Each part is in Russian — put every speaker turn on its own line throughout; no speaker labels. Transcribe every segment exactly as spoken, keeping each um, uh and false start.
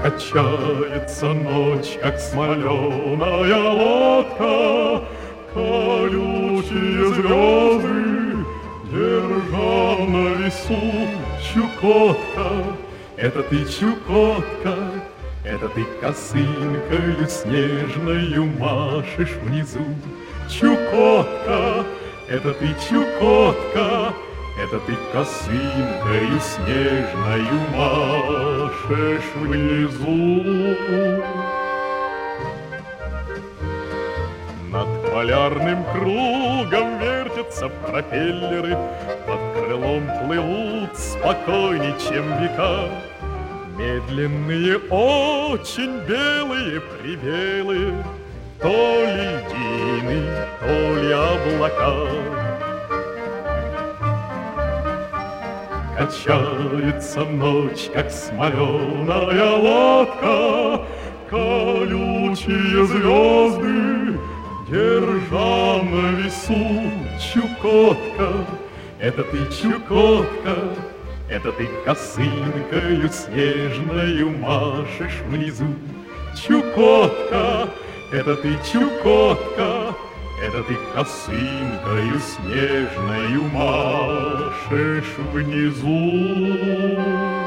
Качается ночь, как смоленая лодка, колючие звезды держа на весу. Чукотка, это ты, Чукотка, это ты косынкою снежною машешь внизу. Чукотка, это ты, Чукотка, это ты косынкою снежною машешь внизу. Над полярным кругом вертятся пропеллеры, под крылом плывут спокойней, чем века. Медленные, очень белые, прибелые, то ли льдины, то ли облака. Качается ночь, как смоленая лодка, колючие звезды держа на весу. Чукотка, это ты, Чукотка, это ты косынкою снежною машешь внизу. Чукотка, это ты, Чукотка, это ты косынкою снежною машешь внизу.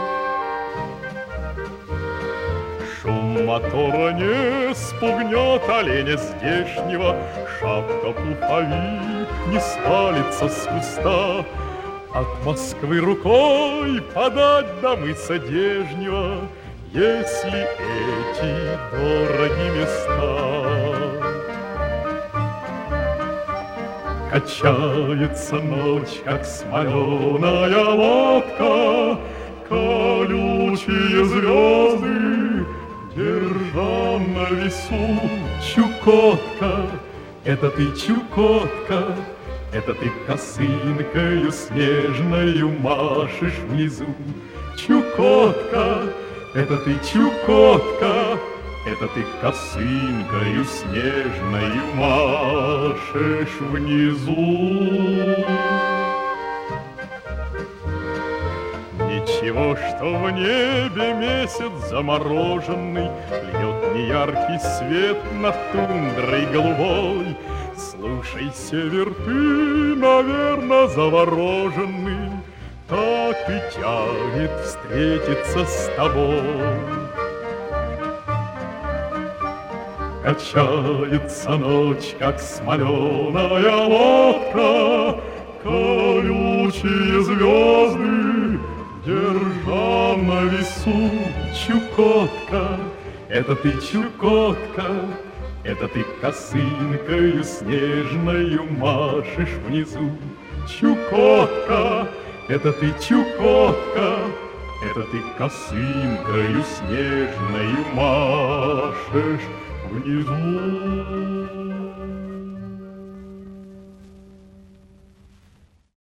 Шум мотора не спугнет оленя здешнего, шапка пуховик не свалится с куста. От Москвы рукой подать до мыса Дежнего, если эти дороги места. Качается ночь, как смоленая лодка, колючие звезды держа на весу. Чукотка, это ты, Чукотка, это ты косынкою снежною машешь внизу. Чукотка, это ты, Чукотка, это ты косынкою снежною машешь внизу. Ничего, что в небе месяц замороженный льет неяркий свет над тундрой голубой. Слушай, север, ты, наверно, завороженный, так и тянет встретиться с тобой. Качается ночь, как смоленая лодка, колючие звезды держа на весу. Чукотка, это ты, Чукотка, это ты косынкою снежною машешь внизу. Чукотка, это ты, Чукотка, это ты косынкою снежною машешь внизу.